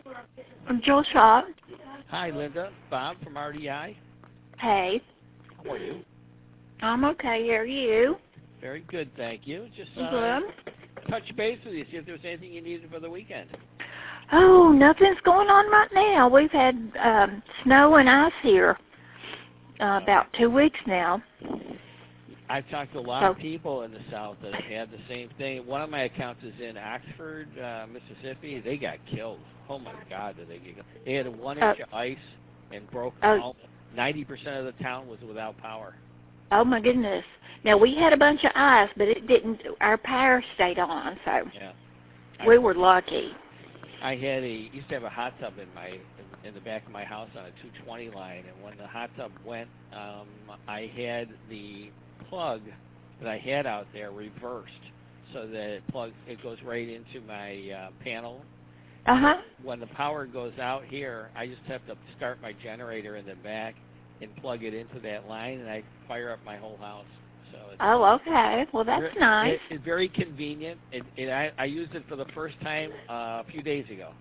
Joe Shaw. Hi, Linda. Bob from RDI. Hey. How are you? I'm okay. How are you? Very good, thank you. Just Good. touch base with you, see if there was anything you needed for the weekend. Oh, nothing's going on right now. We've had snow and ice here about 2 weeks now. I've talked to a lot of people in the South that have had the same thing. One of my accounts is in Oxford, Mississippi. They got killed. Oh, my God, did they get killed. They had 1 inch of ice and broke all. 90% of the town was without power. Oh, my goodness. Now, we had a bunch of ice, but it didn't. Our power stayed on, so we were lucky. I used to have a hot tub in the back of my house on a 220 line, and when the hot tub went, I had the plug that I had out there reversed so that it goes right into my panel. When the power goes out here, I just have to start my generator in the back and plug it into that line, and I fire up my whole house. So okay. Well, that's nice. It's very convenient. I used it for the first time a few days ago.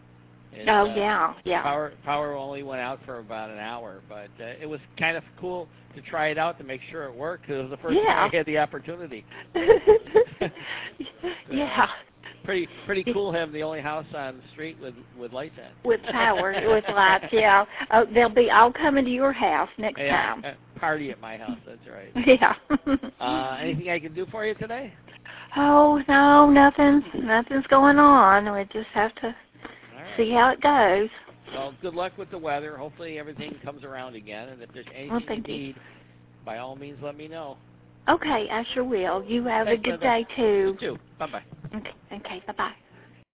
Power only went out for about an hour, but it was kind of cool to try it out to make sure it worked, because it was the first time I had the opportunity. Pretty cool having the only house on the street with lights in. With power, with lights, yeah. Oh, I'll come into your house next time. Party at my house, that's right. Yeah. Anything I can do for you today? Oh, no, nothing's going on. We just have to see how it goes. Well, good luck with the weather. Hopefully everything comes around again, and if there's anything you need, by all means let me know. Okay, I sure will. You have a good day, too. You too. Bye-bye. Okay, bye-bye.